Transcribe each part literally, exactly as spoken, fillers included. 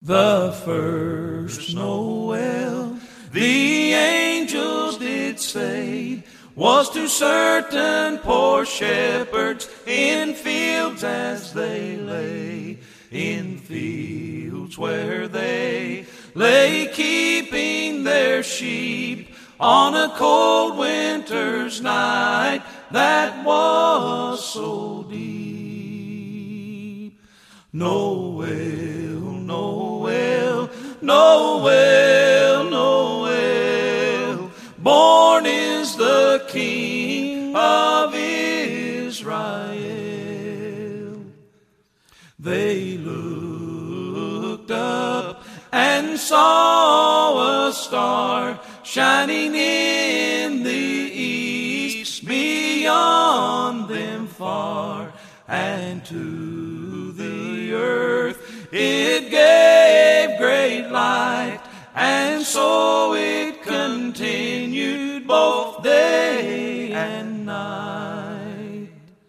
The first Noel, the angels did say, was to certain poor shepherds in fields as they lay, in fields where they lay keeping their sheep on a cold winter's night that was so deep. Noel, Noel, Noel, Noel, born is the King of Israel. They looked up and saw a star shining in the east beyond them far, and to the earth it gave great light, and so it continued both day and night.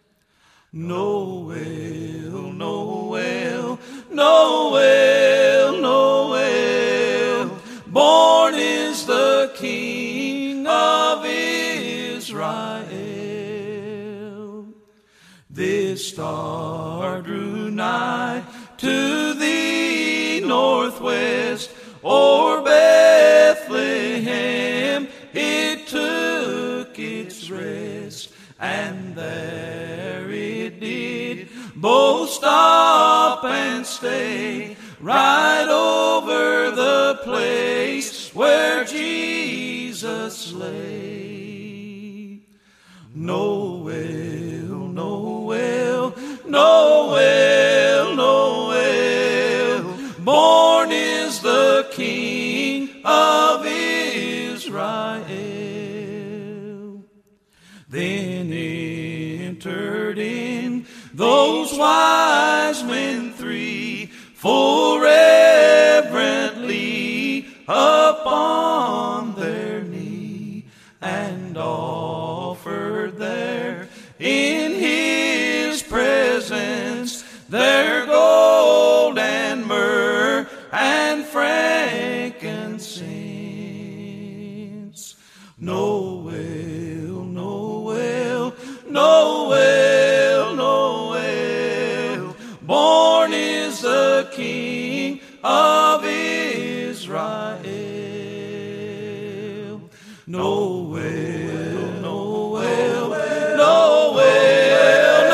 Noel, Noel, Noel, Noel, born is the King of Israel. This star drew nigh to the northwest, o'er Bethlehem it took its rest, and there it did both stop and stay, right over the place where Jesus lay. Noel, Noel, Noel, Noel, born is the King of Israel. Then entered in those wise men three, full reverently upon their knee, and offered there in his presence their gold and myrrh and frankincense. Noel, Noel, Noel, Noel, born is the King of Israel. Noel, Noel, Noel,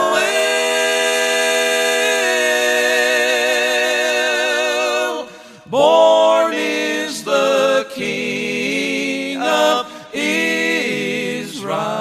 Noel, born is the King of Israel.